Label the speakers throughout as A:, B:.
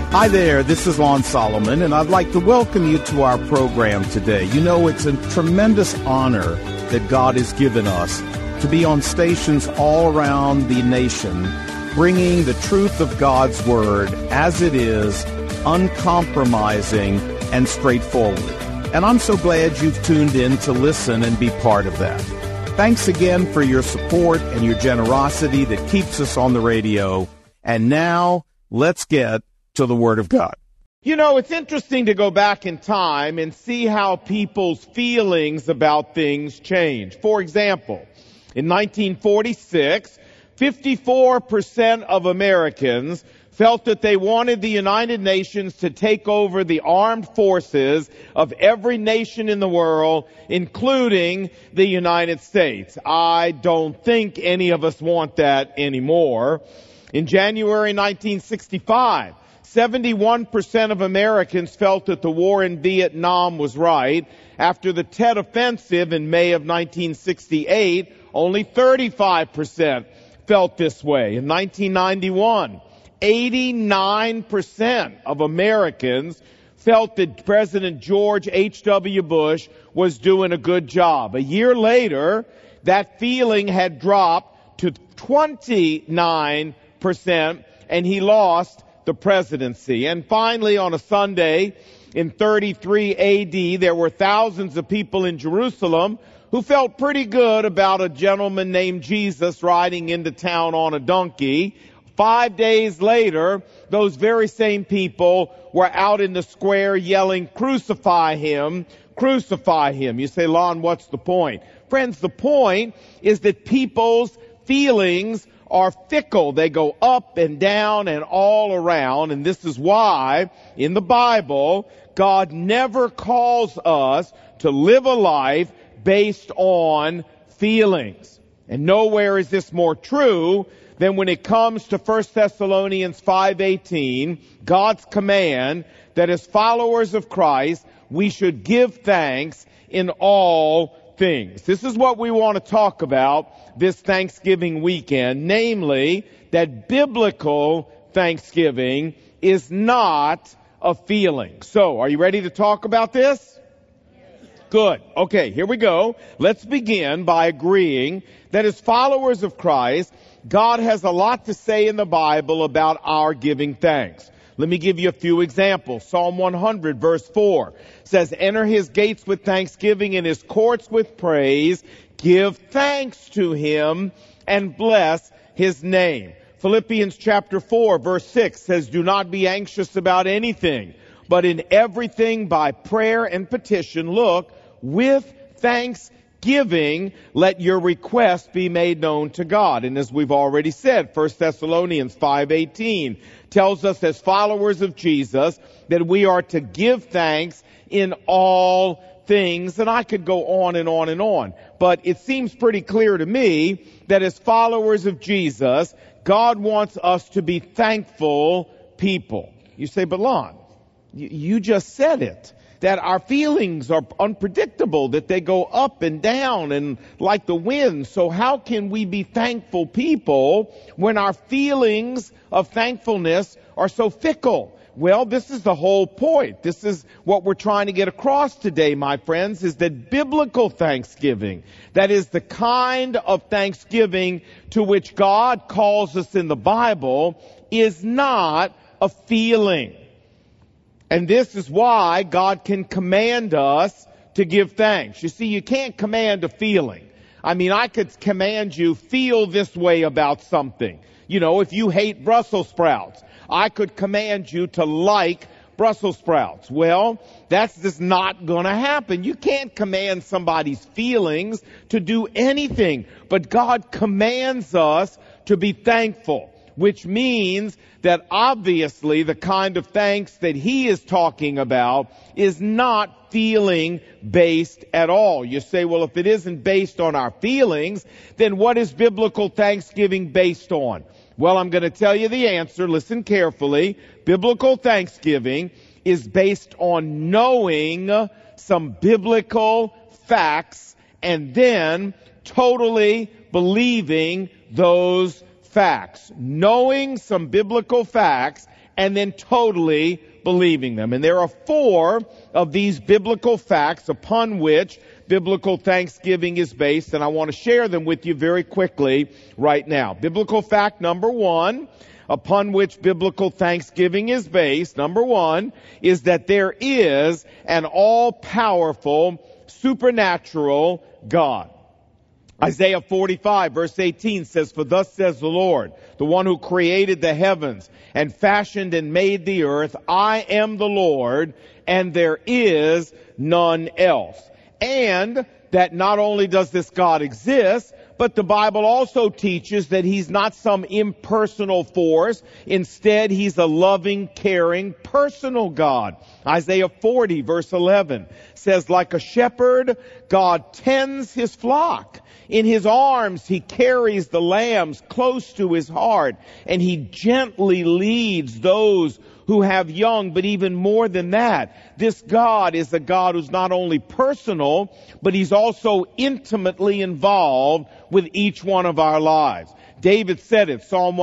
A: Hi there, this is Lon Solomon, and I'd like to welcome you to our program today. You know, it's a tremendous honor that God has given us to be on stations all around the nation, bringing the truth of God's Word as it is, uncompromising and straightforward. And I'm so glad you've tuned in to listen and be part of that. Thanks again for your support and your generosity that keeps us on the radio. And now, let's get to the Word of God.
B: You know, it's interesting to go back in time and see how people's feelings about things change. For example, in 1946, 54% of Americans felt that they wanted the United Nations to take over the armed forces of every nation in the world, including the United States. I don't think any of us want that anymore. In January 1965, 71% of Americans felt that the war in Vietnam was right. After the Tet Offensive in May of 1968, only 35% felt this way. In 1991, 89% of Americans felt that President George H.W. Bush was doing a good job. A year later, that feeling had dropped to 29%, and he lost the presidency. And finally, on a Sunday in 33 AD, there were thousands of people in Jerusalem who felt pretty good about a gentleman named Jesus riding into town on a donkey. 5 days later, those very same people were out in the square yelling, "Crucify him, crucify him." You say, Lon, what's the point? Friends, the point is that people's feelings are fickle. They go up and down and all around. And this is why in the Bible, God never calls us to live a life based on feelings. And nowhere is this more true than when it comes to 1 Thessalonians 5:18, God's command that as followers of Christ, we should give thanks in all things. This is what we want to talk about this Thanksgiving weekend, namely that biblical Thanksgiving is not a feeling. So, are you ready to talk about this? Good. Okay, here we go. Let's begin by agreeing that as followers of Christ, God has a lot to say in the Bible about our giving thanks. Let me give you a few examples. Psalm 100 verse 4 says, "Enter his gates with thanksgiving and his courts with praise. Give thanks to him and bless his name." Philippians chapter 4 verse 6 says, "Do not be anxious about anything, but in everything by prayer and petition, look, with thanksgiving, let your requests be made known to God." And as we've already said, 1 Thessalonians 5:18 tells us as followers of Jesus that we are to give thanks in all things. And I could go on and on and on. But it seems pretty clear to me that as followers of Jesus, God wants us to be thankful people. You say, but Lon, you just said it. That our feelings are unpredictable, that they go up and down and like the wind. So how can we be thankful people when our feelings of thankfulness are so fickle? Well, this is the whole point. This is what we're trying to get across today, my friends, is that biblical thanksgiving, that is the kind of thanksgiving to which God calls us in the Bible, is not a feeling. And this is why God can command us to give thanks. You see, you can't command a feeling. I mean, I could command you, feel this way about something. You know, if you hate Brussels sprouts, I could command you to like Brussels sprouts. Well, that's just not going to happen. You can't command somebody's feelings to do anything. But God commands us to be thankful, which means that obviously the kind of thanks that he is talking about is not feeling based at all. You say, well, if it isn't based on our feelings, then what is biblical thanksgiving based on? Well, I'm going to tell you the answer. Listen carefully. Biblical thanksgiving is based on knowing some biblical facts and then totally believing those facts. Knowing some biblical facts and then totally believing them. And there are 4 of these biblical facts upon which biblical thanksgiving is based, and I want to share them with you very quickly right now. Biblical fact number 1, upon which biblical thanksgiving is based, number 1, is that there is an all-powerful, supernatural God. Isaiah 45 verse 18 says, "For thus says the Lord, the one who created the heavens and fashioned and made the earth, I am the Lord, and there is none else." And that not only does this God exist, but the Bible also teaches that He's not some impersonal force. Instead, He's a loving, caring, personal God. Isaiah 40 verse 11 says, "Like a shepherd, God tends His flock. In His arms He carries the lambs close to His heart, and He gently leads those who have young." But even more than that, this God is a God who's not only personal, but He's also intimately involved with each one of our lives. David said it, Psalm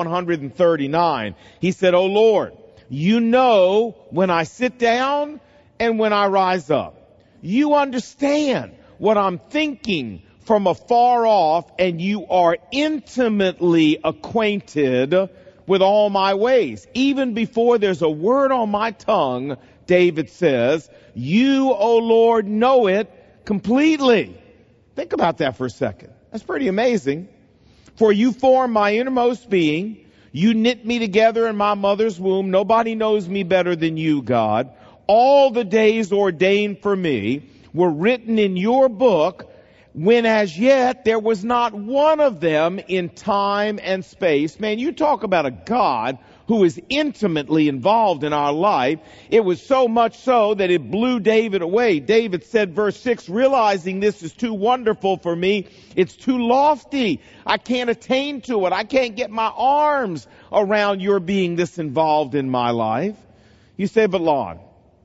B: 139. He said, "O Lord, you know when I sit down and when I rise up. You understand what I'm thinking from afar off, and you are intimately acquainted with all my ways. Even before there's a word on my tongue," David says, "you, O Lord, know it completely." Think about that for a second. That's pretty amazing. "For you formed my innermost being. You knit me together in my mother's womb. Nobody knows me better than you, God. All the days ordained for me were written in your book, when as yet there was not one of them in time and space." Man, you talk about a God who is intimately involved in our life. It was so much so that it blew David away. David said, verse 6, "Realizing this is too wonderful for me, it's too lofty. I can't attain to it. I can't get my arms around your being this involved in my life." You say, "But Lon,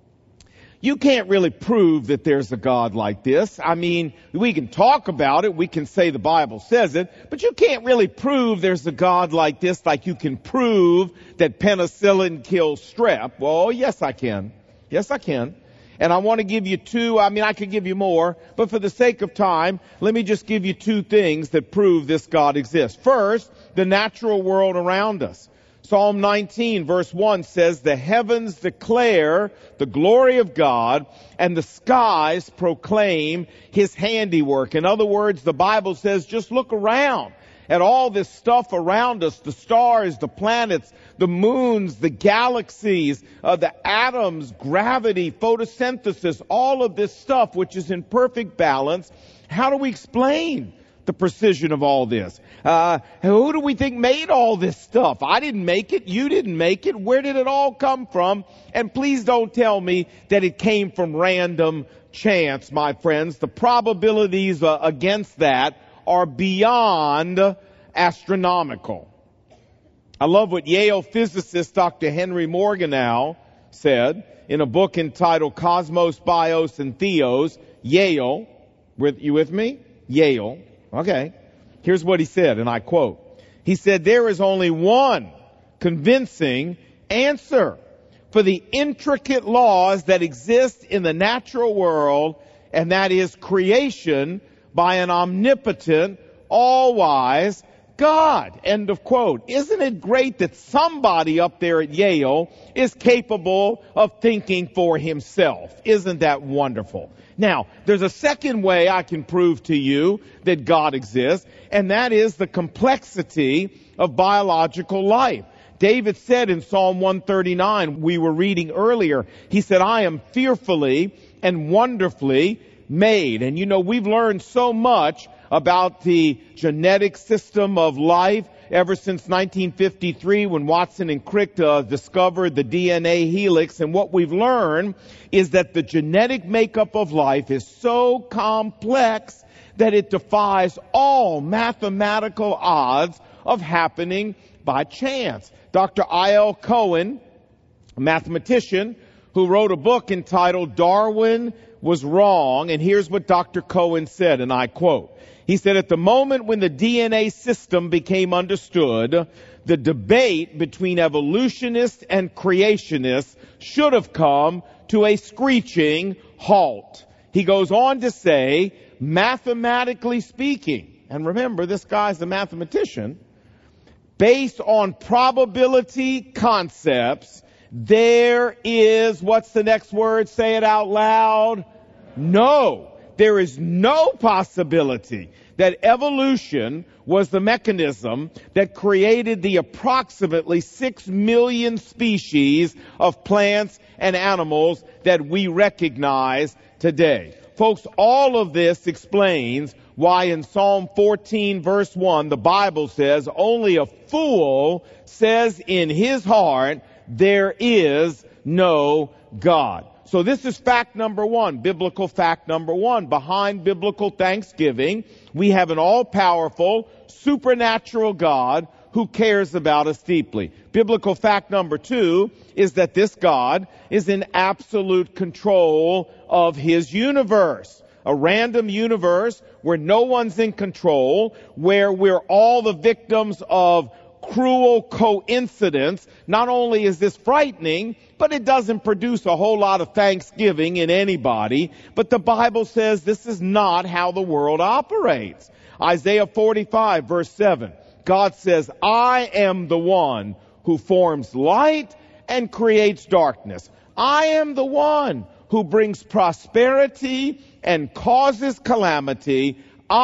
B: you can't really prove that there's a God like this. I mean, we can talk about it. We can say the Bible says it. But you can't really prove there's a God like this, like you can prove that penicillin kills strep." Well, yes, I can. Yes, I can. And I want to give you 2. I could give you more. But for the sake of time, let me just give you 2 things that prove this God exists. First, the natural world around us. Psalm 19 verse 1 says, "The heavens declare the glory of God, and the skies proclaim His handiwork." In other words, the Bible says, just look around at all this stuff around us, the stars, the planets, the moons, the galaxies, the atoms, gravity, photosynthesis, all of this stuff which is in perfect balance. How do we explain the precision of all this? Who do we think made all this stuff? I didn't make it. You didn't make it. Where did it all come from? And please don't tell me that it came from random chance, my friends. The probabilities against that are beyond astronomical. I love what Yale physicist Dr. Henry Morgenau said in a book entitled Cosmos, Bios, and Theos. Yale, you with me? Yale. Okay. Here's what he said, and I quote. He said, "There is only one convincing answer for the intricate laws that exist in the natural world, and that is creation by an omnipotent, all-wise God." End of quote. Isn't it great that somebody up there at Yale is capable of thinking for himself? Isn't that wonderful? Now, there's a second way I can prove to you that God exists, and that is the complexity of biological life. David said in Psalm 139, we were reading earlier, he said, "I am fearfully and wonderfully made." And you know, we've learned so much about the genetic system of life ever since 1953 when Watson and Crick discovered the DNA helix. And what we've learned is that the genetic makeup of life is so complex that it defies all mathematical odds of happening by chance. Dr. I.L. Cohen, a mathematician who wrote a book entitled Darwin was wrong, and here's what Dr. Cohen said, and I quote. He said, at the moment when the DNA system became understood, the debate between evolutionists and creationists should have come to a screeching halt. He goes on to say, mathematically speaking, and remember, this guy's a mathematician, based on probability concepts, there is, what's the next word? Say it out loud. No. There is no possibility that evolution was the mechanism that created the approximately 6 million species of plants and animals that we recognize today. Folks, all of this explains why in Psalm 14 verse 1 the Bible says, only a fool says in his heart, there is no God. So this is fact number one, biblical fact number one. Behind biblical thanksgiving, we have an all-powerful, supernatural God who cares about us deeply. Biblical fact number two is that this God is in absolute control of his universe. A random universe where no one's in control, where we're all the victims of cruel coincidence. Not only is this frightening, but it doesn't produce a whole lot of thanksgiving in anybody. But the Bible says this is not how the world operates. Isaiah 45 verse 7. God says, I am the one who forms light and creates darkness. I am the one who brings prosperity and causes calamity.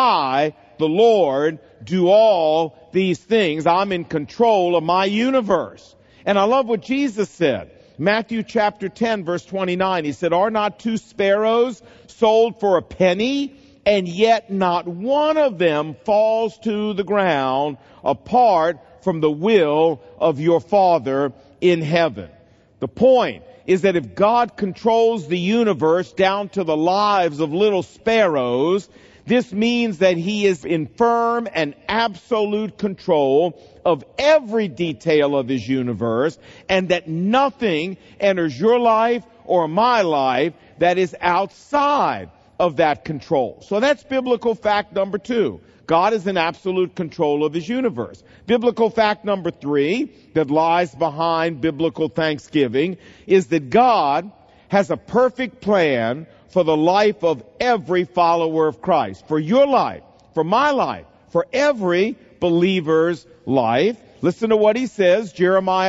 B: I, the Lord, do all these things. I'm in control of my universe. And I love what Jesus said. Matthew chapter 10 verse 29. He said, are not 2 sparrows sold for a penny? And yet not one of them falls to the ground apart from the will of your Father in heaven. The point is that if God controls the universe down to the lives of little sparrows, this means that he is in firm and absolute control of every detail of his universe, and that nothing enters your life or my life that is outside of that control. So that's biblical fact number two. God is in absolute control of his universe. Biblical fact number three that lies behind biblical thanksgiving is that God has a perfect plan for the life of every follower of Christ. For your life, for my life, for every believer's life. Listen to what he says, Jeremiah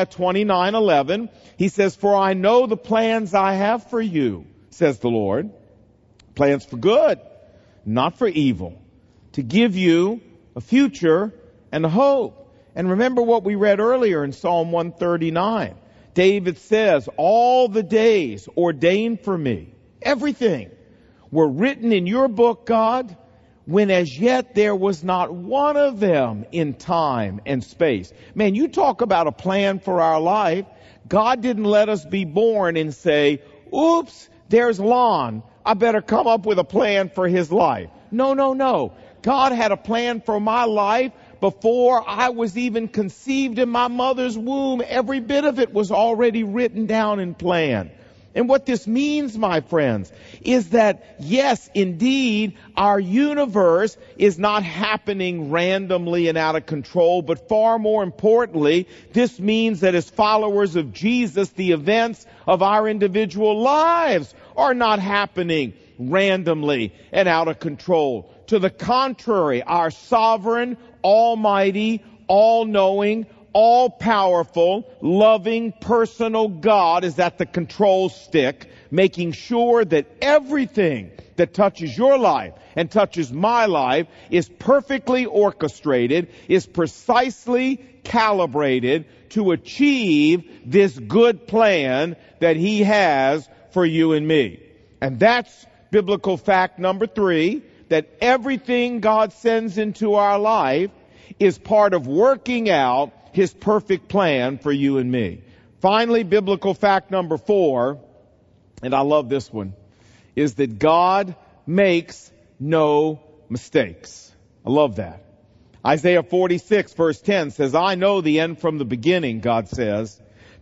B: 29:11. He says, for I know the plans I have for you, says the Lord. Plans for good, not for evil, to give you a future and a hope. And remember what we read earlier in Psalm 139. David says, all the days ordained for me, everything, were written in your book, God, when as yet there was not one of them in time and space. Man, you talk about a plan for our life. God didn't let us be born and say, oops, there's Lon. I better come up with a plan for his life. No. God had a plan for my life before I was even conceived in my mother's womb. Every bit of it was already written down and planned. And what this means, my friends, is that, yes, indeed, our universe is not happening randomly and out of control, but far more importantly, this means that as followers of Jesus, the events of our individual lives are not happening randomly and out of control. To the contrary, our sovereign, almighty, all-knowing, all-powerful, loving, personal God is at the control stick, making sure that everything that touches your life and touches my life is perfectly orchestrated, is precisely calibrated to achieve this good plan that he has for you and me. And that's biblical fact number three, that everything God sends into our life is part of working out his perfect plan for you and me. Finally, biblical fact number four, and I love this one, is that God makes no mistakes. I love that. Isaiah 46 verse 10 says, I know the end from the beginning, God says.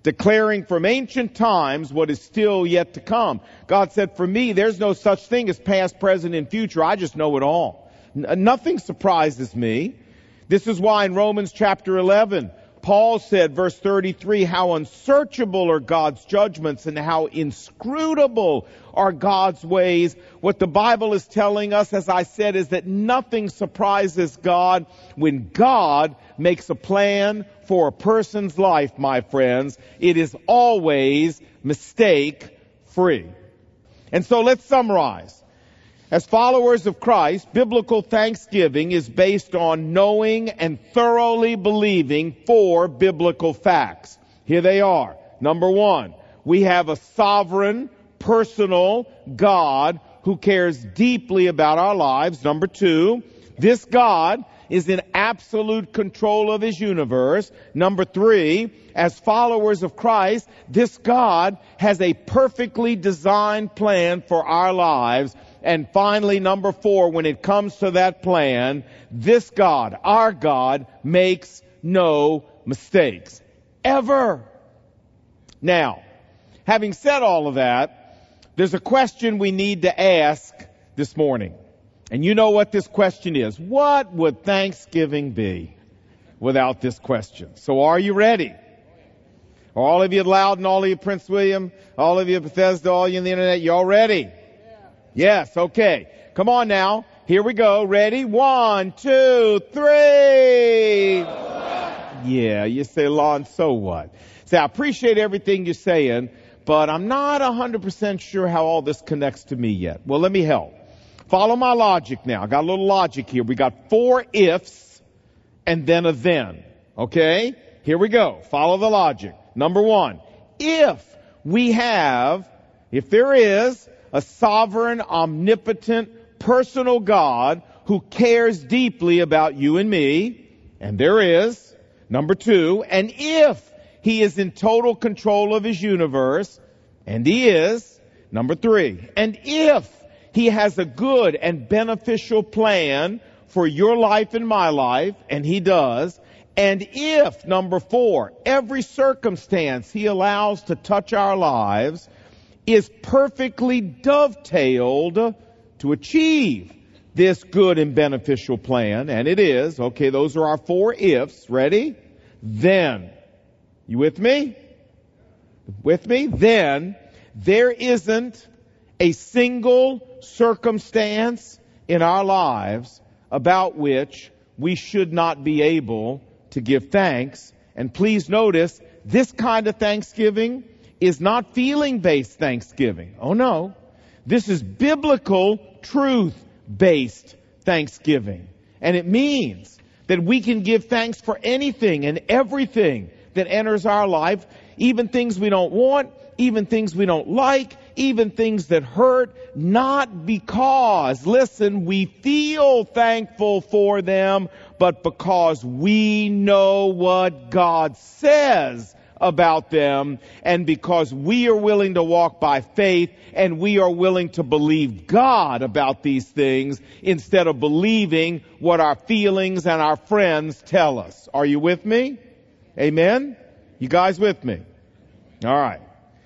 B: declaring from ancient times what is still yet to come. God said, for me, there's no such thing as past, present, and future. I just know it all. Nothing surprises me. This is why in Romans chapter 11, Paul said, verse 33, how unsearchable are God's judgments and how inscrutable are God's ways. What the Bible is telling us, as I said, is that nothing surprises God. When God makes a plan for a person's life, my friends, it is always mistake-free. And so let's summarize. As followers of Christ, biblical thanksgiving is based on knowing and thoroughly believing 4 biblical facts. Here they are. Number 1, we have a sovereign, personal God who cares deeply about our lives. Number 2, this God is in absolute control of His universe. Number 3, as followers of Christ, this God has a perfectly designed plan for our lives. And finally, number 4, when it comes to that plan, this God, our God, makes no mistakes. Ever. Now, having said all of that, there's a question we need to ask this morning. And you know what this question is. What would Thanksgiving be without this question? So are you ready? All of you at Loudon, all of you at Prince William, all of you at Bethesda, all of you on the internet, you all ready? Yes, okay. Come on now. Here we go. Ready? 1, 2, 3. Yeah, you say, Lon, so what? Say, I appreciate everything you're saying, but I'm not 100% sure how all this connects to me yet. Well, let me help. Follow my logic now. I got a little logic here. We got 4 ifs and then a then. Okay? Here we go. Follow the logic. Number 1, if there is a sovereign, omnipotent, personal God who cares deeply about you and me, and there is. Number 2, and if He is in total control of His universe, and He is. Number 3, and if He has a good and beneficial plan for your life and my life, and He does. And if, number 4, every circumstance He allows to touch our lives is perfectly dovetailed to achieve this good and beneficial plan, and it is. Okay, those are our 4 ifs. Ready? Then, you with me? With me? Then, there isn't a single circumstance in our lives about which we should not be able to give thanks. And please notice, this kind of thanksgiving is not feeling-based thanksgiving. Oh no. This is biblical, truth-based thanksgiving. And it means that we can give thanks for anything and everything that enters our life, even things we don't want, even things we don't like, even things that hurt, not because, listen, we feel thankful for them, but because we know what God says about them, and because we are willing to walk by faith, and we are willing to believe God about these things instead of believing what our feelings and our friends tell us. Are you with me? Amen? You guys with me? All right.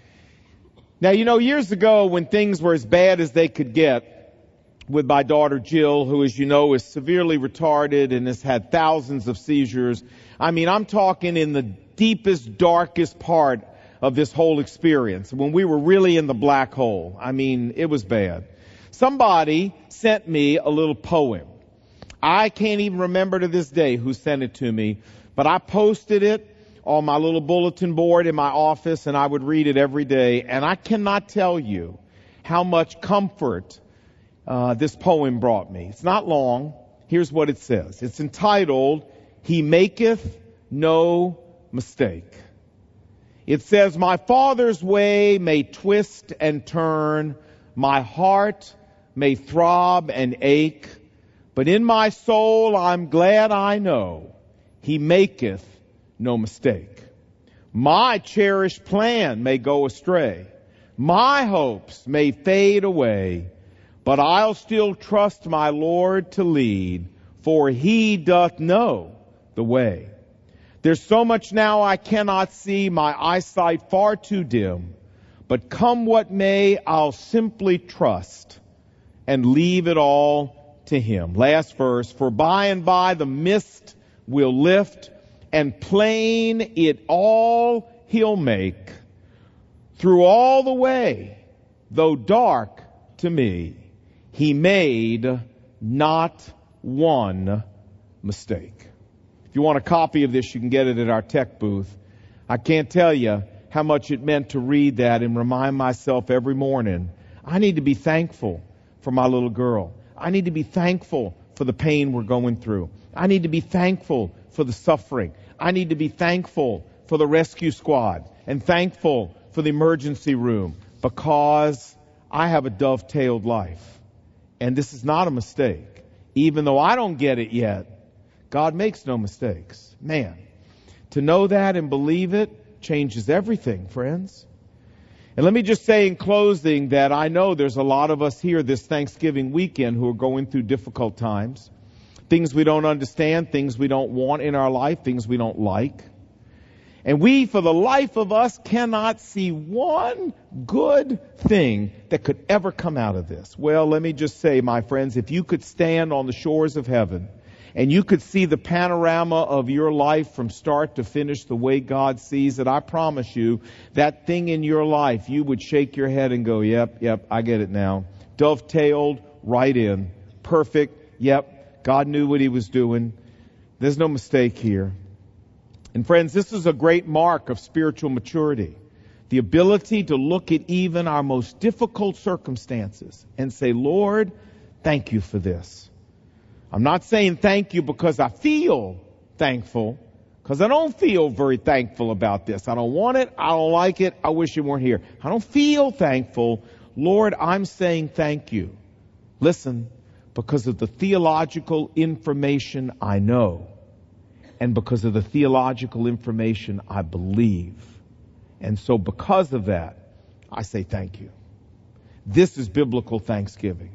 B: Now, years ago when things were as bad as they could get with my daughter Jill, who, as you know, is severely retarded and has had thousands of seizures. I mean, I'm talking in the deepest, darkest part of this whole experience, when we were really in the black hole. I mean, it was bad. Somebody sent me a little poem. I can't even remember to this day who sent it to me, but I posted it on my little bulletin board in my office, and I would read it every day. And I cannot tell you how much comfort this poem brought me. It's not long. Here's what it says. It's entitled, He Maketh No Mistake. It says, my Father's way may twist and turn, my heart may throb and ache, but in my soul I'm glad I know He maketh no mistake. My cherished plan may go astray. My hopes may fade away. But I'll still trust my Lord to lead, for He doth know the way. There's so much now I cannot see, my eyesight far too dim. But come what may, I'll simply trust and leave it all to Him. Last verse, for by and by the mist will lift, and plain it all He'll make. Through all the way, though dark to me, He made not one mistake. If you want a copy of this, you can get it at our tech booth. I can't tell you how much it meant to read that and remind myself every morning, I need to be thankful for my little girl. I need to be thankful for the pain we're going through. I need to be thankful for the suffering. I need to be thankful for the rescue squad and thankful for the emergency room, because I have a dovetailed life. And this is not a mistake. Even though I don't get it yet, God makes no mistakes. Man, to know that and believe it changes everything, friends. And let me just say in closing that I know there's a lot of us here this Thanksgiving weekend who are going through difficult times. Things we don't understand, things we don't want in our life, things we don't like. And we, for the life of us, cannot see one good thing that could ever come out of this. Well, let me just say, my friends, if you could stand on the shores of heaven and you could see the panorama of your life from start to finish the way God sees it, I promise you, that thing in your life, you would shake your head and go, yep, I get it now. Dovetailed right in. Perfect. Yep, God knew what He was doing. There's no mistake here. And friends, this is a great mark of spiritual maturity. The ability to look at even our most difficult circumstances and say, Lord, thank you for this. I'm not saying thank you because I feel thankful, because I don't feel very thankful about this. I don't want it. I don't like it. I wish you weren't here. I don't feel thankful. Lord, I'm saying thank you. Listen, because of the theological information I know, and because of the theological information I believe. And so because of that, I say thank you. This is biblical thanksgiving.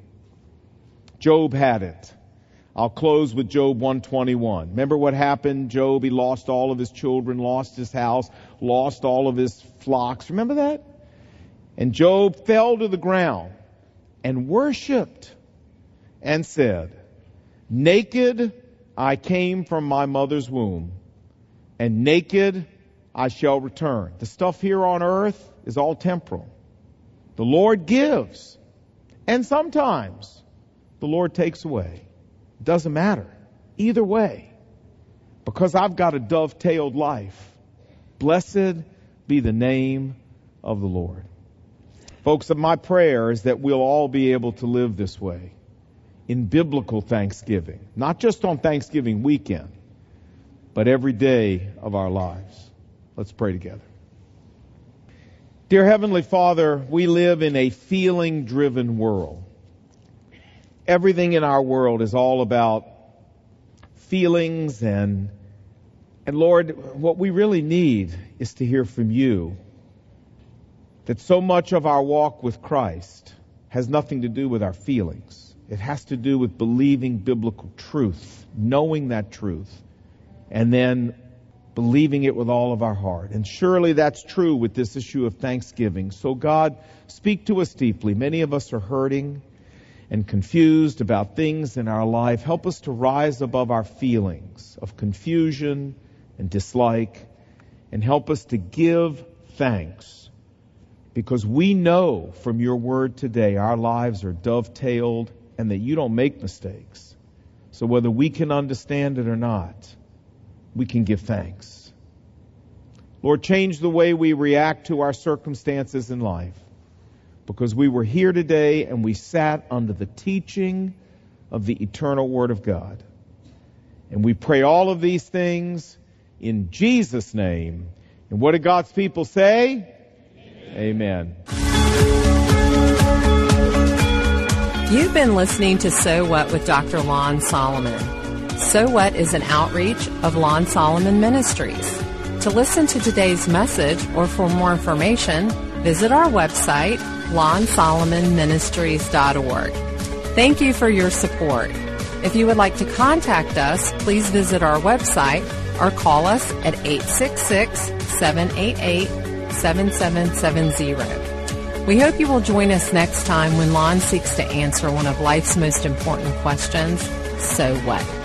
B: Job had it. I'll close with Job 121. Remember what happened? Job, he lost all of his children, lost his house, lost all of his flocks. Remember that? And Job fell to the ground and worshiped and said, naked I came from my mother's womb, and naked I shall return. The stuff here on earth is all temporal. The Lord gives, and sometimes the Lord takes away. It doesn't matter. Either way, because I've got a dovetailed life. Blessed be the name of the Lord. Folks, my prayer is that we'll all be able to live this way. In biblical thanksgiving, not just on Thanksgiving weekend, but every day of our lives. Let's pray together. Dear Heavenly Father, we live in a feeling-driven world. Everything in our world is all about feelings, and Lord, what we really need is to hear from you that so much of our walk with Christ has nothing to do with our feelings. It has to do with believing biblical truth, knowing that truth, and then believing it with all of our heart. And surely that's true with this issue of thanksgiving. So God, speak to us deeply. Many of us are hurting and confused about things in our life. Help us to rise above our feelings of confusion and dislike, and help us to give thanks, because we know from your word today our lives are dovetailed and that you don't make mistakes. So whether we can understand it or not, we can give thanks. Lord, change the way we react to our circumstances in life, because we were here today and we sat under the teaching of the eternal Word of God. And we pray all of these things in Jesus' name. And what did God's people say? Amen.
C: You've been listening to So What with Dr. Lon Solomon. So What is an outreach of Lon Solomon Ministries. To listen to today's message or for more information, visit our website, lonsolomonministries.org. Thank you for your support. If you would like to contact us, please visit our website, or call us at 866-788-7770. We hope you will join us next time when Lon seeks to answer one of life's most important questions, so what?